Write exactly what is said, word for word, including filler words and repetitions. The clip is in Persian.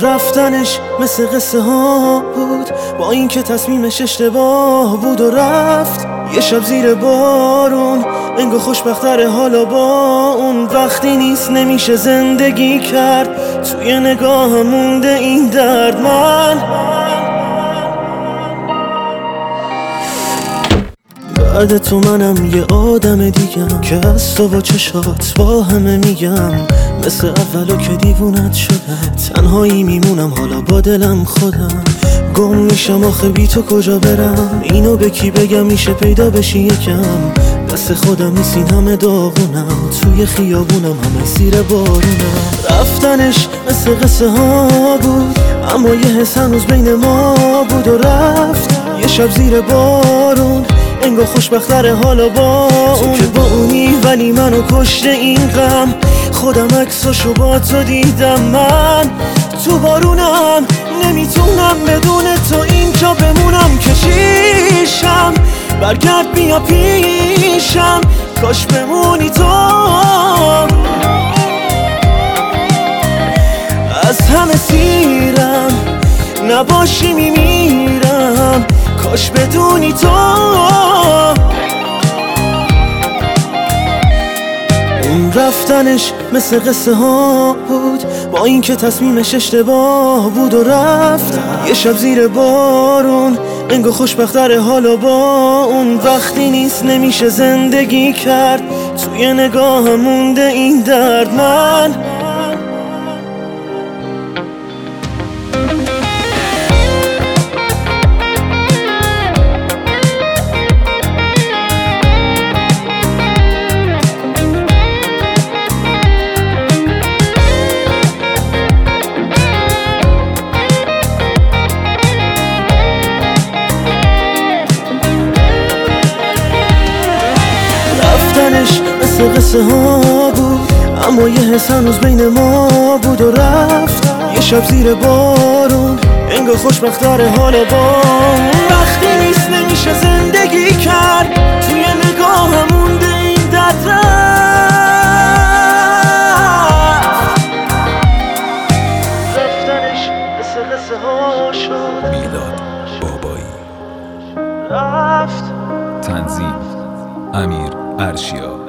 رفتنش مثل قصه ها بود، با اینکه تصمیمش اشتباه بود و رفت. یه شب زیر بارون انگار خوشبختره حالا با اون. وقتی نیست نمیشه زندگی کرد، توی نگاه مونده این درد. من بعد تو منم یه آدم دیگم که از تو با چشات با همه میگم. مثل اولو که دیوونت شده، تنهایی میمونم حالا با دلم خودم. گم میشم آخه بی تو کجا برم، اینو به کی بگم میشه پیدا بشی یکم. دست خودم نیست این همه داغونم، توی خیابونم همه زیر بارونم. رفتنش مثل قصه ها بود، اما یه حس هنوز بین ما بود و رفت. یه شب زیر بارون انگار خوشبختره حالا با اون. که با اونی ولی منو کشته این غم، خودم عکساشو با تو دیدم. من تو بارونم نمیتونم بدون تو اینجا بمونم. که چیشم برگرد بیا پیشم، کاش بمونی تو. از همه سیرم نباشی میمیرم، کاش بدونی تو. اون رفتنش مثل قصه ها بود، با اینکه تصمیمش اشتباه بود و رفت. یه شب زیر بارون انگار خوشبختره حالا با اون. وقتی نیست نمیشه زندگی کرد، توی نگاه مونده این درد. من مثل قصه ها بود، اما یه حس هنوز بین ما بود و رفت. یه شب زیر بارون انگار خوشبختره حالا با اون. وقتی نیست نمیشه زندگی کرد، توی نگاه مونده این درد. رفتنش مثل قصه ها شد. میلاد بابایی. رفت. تنظیم امیر ارشیا.